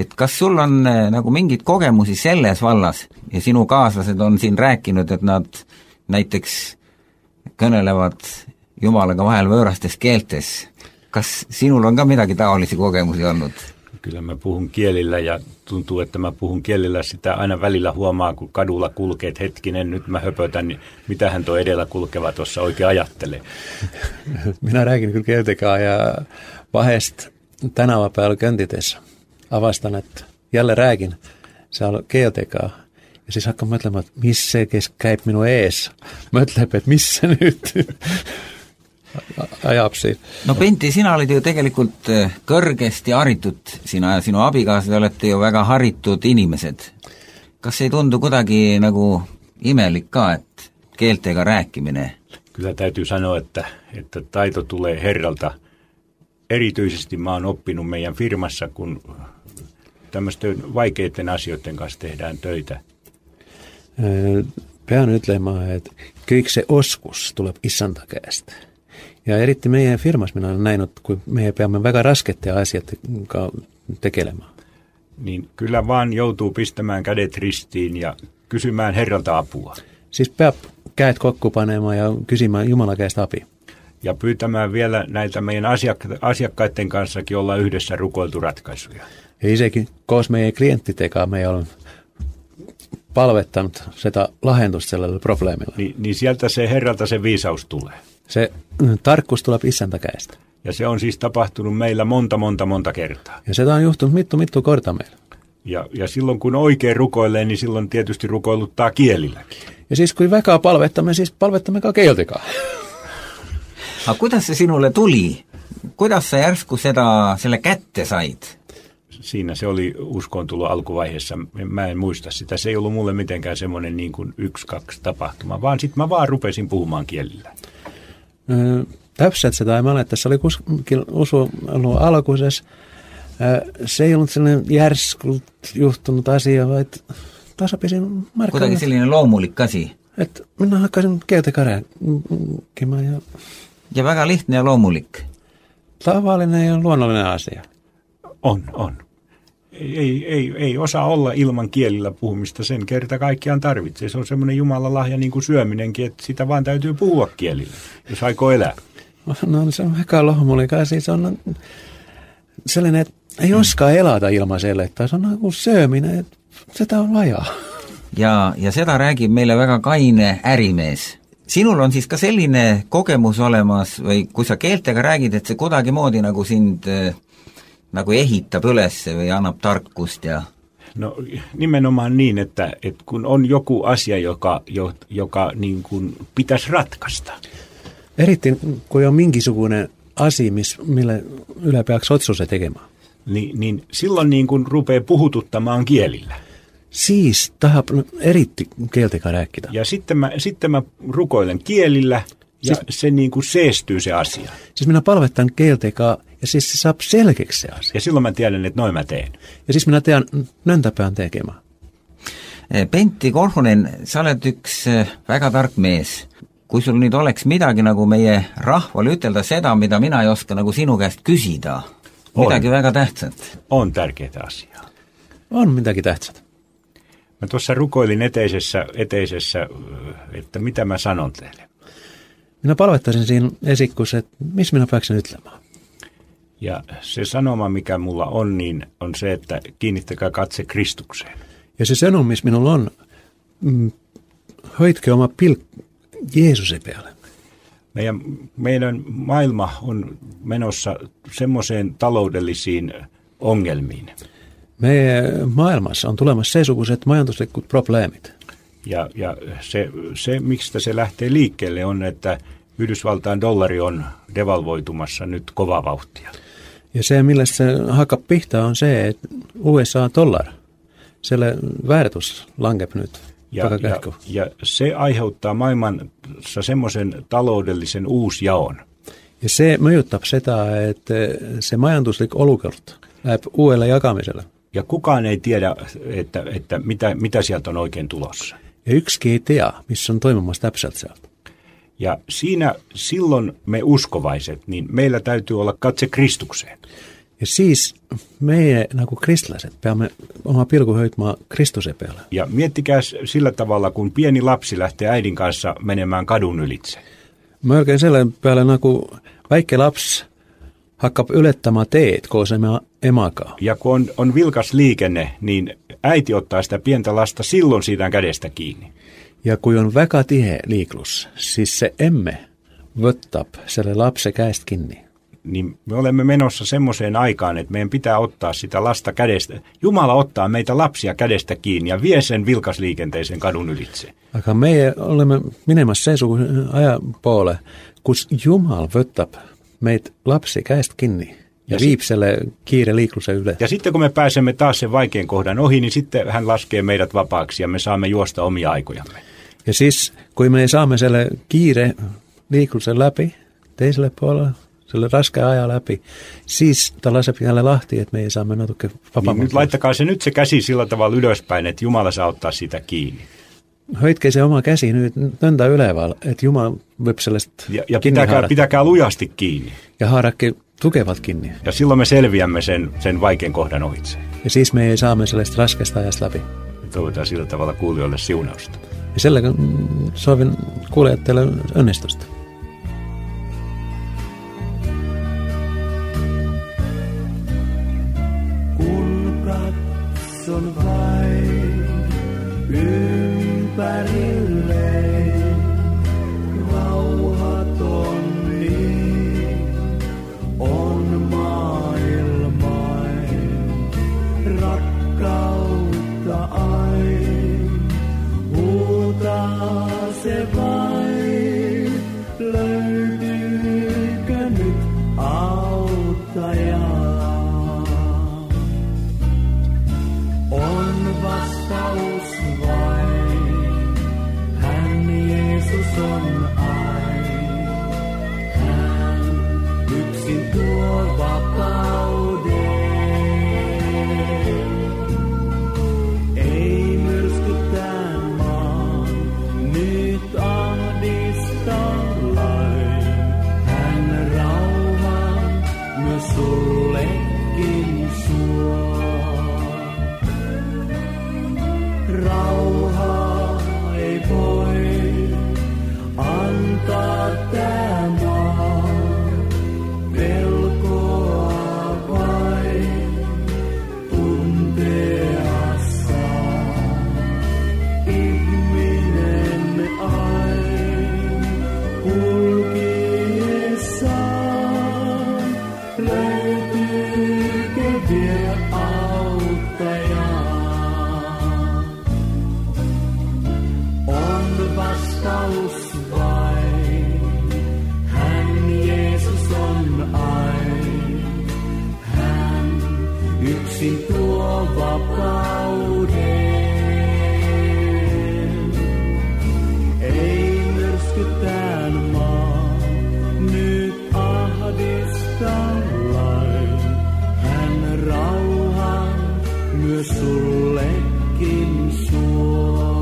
et kas sul on nagu mingid kogemusi selles vallas ja sinu kaaslased on siin rääkinud, et nad näiteks kõnelevad Jumalaga vahel võõrastes keeltes. Kas sinul on ka midagi taolisi kokemusi olnud? Kyllä mä puhun kielillä ja tuntuu, että mä puhun kielillä sitä aina välillä huomaa, kun kadulla kulkee, että hetkinen, nyt mä höpötän, niin mitähän tuo edellä kulkeva tuossa oikein ajattelee. Minä räägin kyllä keeltekaa ja vahest tänava päällä köntitessä avastan, että jälleen räägin seal keeltekaa. Ja siis hakkaan mõtlema, että missä se, kes käib minu ees. Mõtleb, et mis see nüüd ajab siin. No Pentti, sina olid ju tegelikult kõrgesti haritud, sina ja sinu abikaasa olete ju väga haritud inimesed. Kas ei tundu kuidagi nagu imelik ka, et keeltega rääkiminen? Kyllä täytyy sanoa, että taito tulee Herralta. Erityisesti mä oon oppinut meidän firmassa, kun tämmöisten vaikeiden asioiden kanssa tehdään töitä. Pean ütlema, että kõik se oskus tuleb Issanda käest. Ja eritti meidän firmas minä olen näinud, kun me peamme väga raskette asiat tekelemään. Niin kyllä vaan joutuu pistämään kädet ristiin ja kysymään Herralta apua. Siis peab käet kokku panemaan ja kysymään Jumalan käest apua. Ja pyytämään vielä näiltä meidän asiakkaiden kanssakin olla yhdessä rukoiltu ratkaisuja. Ja isekin koos meidän klienttitekaan me on palvettanut sitä lahentusta sellaisella probleemilla. Niin sieltä se Herralta se viisaus tulee. Se tarkkuus tulee Issanta käestä. Ja se on siis tapahtunut meillä monta kertaa. Ja se on johtunut mittu korta meillä. Ja silloin kun oikein rukoilee, niin silloin tietysti rukoiluttaa kielilläkin. Ja siis kun väkää palvettamme, siis palvettammekaan keeltekaan. Kuidas se sinulle tuli? Kuidas sä järsku selle kätte sait? Siinä se oli uskoontulo alkuvaiheessa. Mä en muista sitä. Se ei ollut mulle mitenkään semmoinen niin kuin 1-2 tapahtuma, vaan sitten mä vaan rupesin puhumaan kielillä. Täpselt sitä ei ole. Tässä oli usu alkuisessa. Se ei ollut sellainen järskult juhtunut asia, vaan tasapisin markkinoilla. Kuitenkin sellainen loomulik asi. Että minä hakkasin keeltekaan rääkimään. Ja väga lihtne ja loomulik. Tavallinen ja luonnollinen asia. On. Ei osaa olla ilman kielillä puhumista, sen kerta kaikkiaan tarvitsee. Se on semmoinen Jumalan lahja niin kuin syöminenkin, että sitä vaan täytyy puhua kielillä, jos aikoo elää. No se on aika lohmulika. Siis on sellainen, että ei oskaa elada ilman sellaista. Se on kuin syöminen, että sitä on vajaa. Ja seda räägib meile väga kaine ärimees. Sinul on siis ka selline kogemus olemas või kui sa keeltega räägid, et see kuidagimoodi nagu sind nagu ehitab üles või annab tarkust ja... No nimenomaan niin, että kun on joku asia, joka niin kuin pitäisi ratkaista. Erittäin, kun on mingisugune asia, mille yle peaks otsuse tekemään. Niin silloin niin kuin rupeaa puhututtamaan kielillä. Siis tahab eritti keeltega rääkida. Ja sitten mä rukoilen kielillä ja se niin kuin seestyy se asia. Siis minä palvetan keeltega ja siis se saab selkeäksi se asia. Ja silloin mä tiedän, että noin mä teen. Ja siis minä tean, nöntäpään tekemään. Pentti Korhonen, sa oled üks väga tark mees. Kui sul nüüd oleks midagi nagu meie rahvale ütelda seda, mida mina ei oska nagu sinu käest küsida. Midagi väga tähtsat. On tärkeitä asiaa. On midagi tähtsat. Mä tuossa rukoilin eteisessä, että mitä mä sanon teille. Minä palvettaisin siinä esikkussa, että missä minä pääksen ytlemään. Ja se sanoma, mikä mulla on, niin on se, että kiinnittäkää katse Kristukseen. Ja se sanoma, missä minulla on, hoitke oma pilk Jeesuksen päälle. Meidän maailma on menossa semmoiseen taloudellisiin ongelmiin. Meidän maailmassa on tulemassa seisukaiset majanduslikud probleemit. Ja se, miksi se lähtee liikkeelle, on, että Yhdysvaltain dollari on devalvoitumassa nyt kovaa vauhtia. Ja se, millä se hakkaa pihtaa, on se, että USA-dollar, selle väärtus langeb nyt. Ja se aiheuttaa maailmassa semmoisen taloudellisen uusjaon. Ja se mõjutab seda, että se majanduslik olukord läheb uudelle jakamiselle. Ja kukaan ei tiedä, että mitä sieltä on oikein tulossa. Ja yksikin ei tiedä, missä on toimimassa täpselt sieltä. Ja silloin me uskovaiset, niin meillä täytyy olla katse Kristukseen. Ja siis me nagu kristläiset peame oma pilku hoidma Kristuse peale. Ja miettikää sillä tavalla, kun pieni lapsi lähtee äidin kanssa menemään kadun ylitse. Melkein sellainen päälle, nagu väike laps hakkab ülettämään teet koos emakaa. Ja kun on vilkas liikenne, niin äiti ottaa sitä pientä lasta silloin siitä kädestä kiinni. Ja kun on väga tihe liiklus, siis se emme võttab selle lapse käest kiinni. Niin me olemme menossa semmoiseen aikaan, että meidän pitää ottaa sitä lasta kädestä. Jumala ottaa meitä lapsia kädestä kiinni ja vie sen vilkasliikenteisen kadun ylitse. Aga meie olemme minemas seesuguse ajan poole, kus Jumal võtab meitä lapsi käest kiinni ja viib selle kiire liikluse yle. Ja sitten kun me pääsemme taas sen vaikean kohdan ohi, niin sitten hän laskee meidät vapaaksi ja me saamme juosta omia aikojamme. Ja siis kun me saamme selle kiire liikluse läpi teiselle puolelle, selle raskea ajan läpi, siis ta laseb jälle lahti, että me saamme natuke vapaammin. Niin nyt laittakaa nyt se käsi sillä tavalla ylöspäin, että Jumala saa ottaa sitä kiinni. Hoitke se oma käsi nyt nõnda üleval, että Jumala võib sellest ja pitäkää lujasti kiinni. Ja haarakke tukevat kiinni. Ja silloin me selviämme sen vaikean kohdan ohitse. Ja siis me saamme sellest raskesta ajasta läpi. Toivotaan sillä tavalla kuulijoille siunausta. Ja sellega soovin kuulijatteille onnistusta. Kun katson vain ympärilleen, rauhaton niin on maailmain, rakkautta ain, huutaa se vain, löytyykö nyt auttajaa? On vastaus vain, hän Jeesus on aina. Hän yksin tuo vapauden. Ei myrskytään maan, nyt ahdistallain. Hän rauhan myös sullekin suo. Rauhaa ei voi antaa tää maa, pelkoa vain tuntea saa. Ihminen aina kulkiessaan, löytyykö vielä auttajaa? Vastaus vain, hän Jeesus on aina. Hän yksin tuo vapauden. Ei myrskytään maa, nyt ahdistallain. Hän rauhan myös sullekin suo.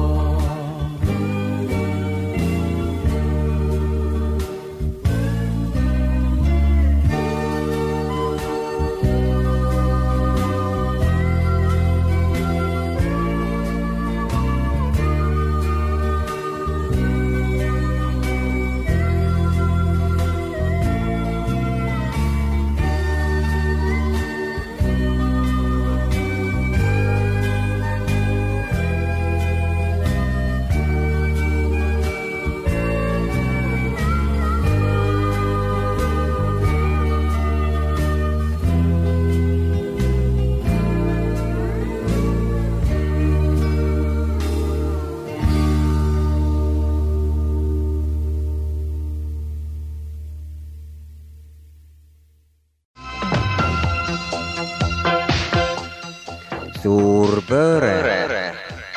Suurpööre.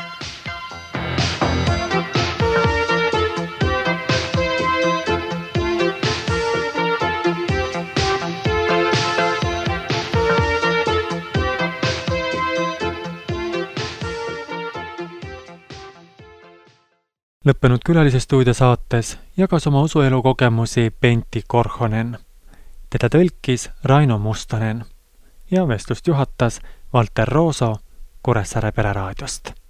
Lõppenud Külalisestuudio saates jagas oma usuelukogemusi Pentti Korhonen. Teda tõlkis Raino Mustonen. ja vestlust juhatas Valter Rooso Kuressaare Pereraadiost.